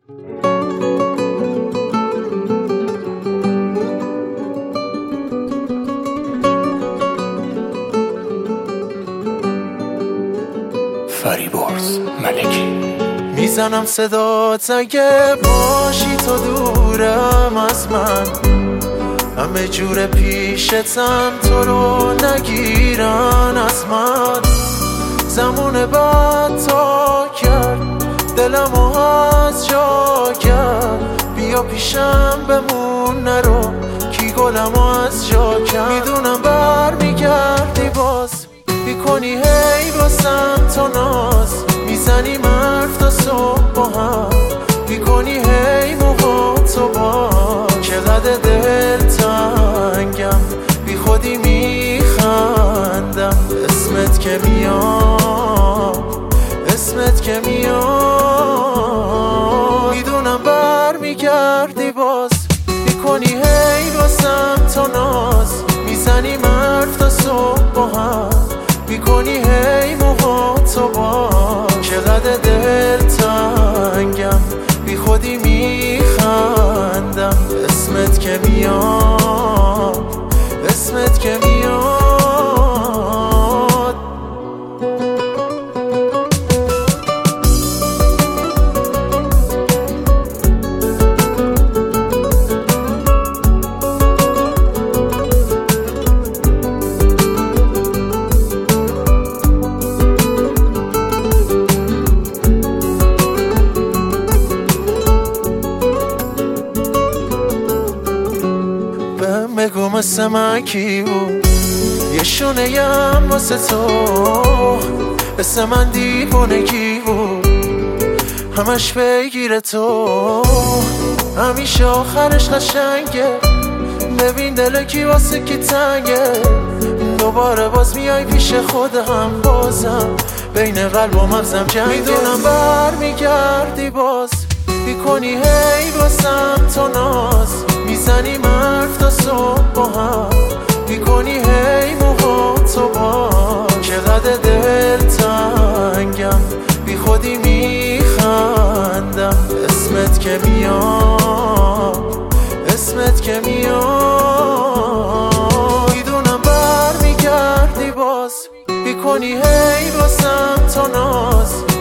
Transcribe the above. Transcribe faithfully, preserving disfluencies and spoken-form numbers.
فریبرز ملکی. میزنم صدات اگه باشی تو دورم از من، همه جور پیشتم تو رو نگیرن از من. زمان بعد تا کرد دلمو از جا کرد، بیا پیشم بمون نرو کی گلمو از جا کرد. میدونم بر میگردی باز میکنی هی واسم تو ناز، میزنی مرف تا صبح با هم، میکنی هی موها تو با. چقدر دل تنگم بی خودی میخندم، اسمت که میاد اسمت که میاد. میدونم بر میگردی باز میکنی هی واسم تو ناز، میزنی مرف تا صبح با هم، میکنی هی موها تو با. چقدر دل تنگم بی خودی میخندم، اسمت که میاد اسمت که میاد. بگو مثل من کی بود یه شونه یم واسه تو، مثل من دیوونگی بود همش بگیره تو، همیشه آخرش قشنگه. ببین دل کی واسه کی تنگه، دوباره باز میای پیش خودم، بازم بین قلب و مغزم جنگه. میدونم بر میگردی باز میکنی هی واسم تو ناز، میزنی مرف تا صبح با هم، میکنی هی موها تو با. چقدر دل تنگم بی خودی میخندم، اسمت که میاد اسمت که میاد. میدونم بر میگردی باز میکنی هی واسم تو ناز،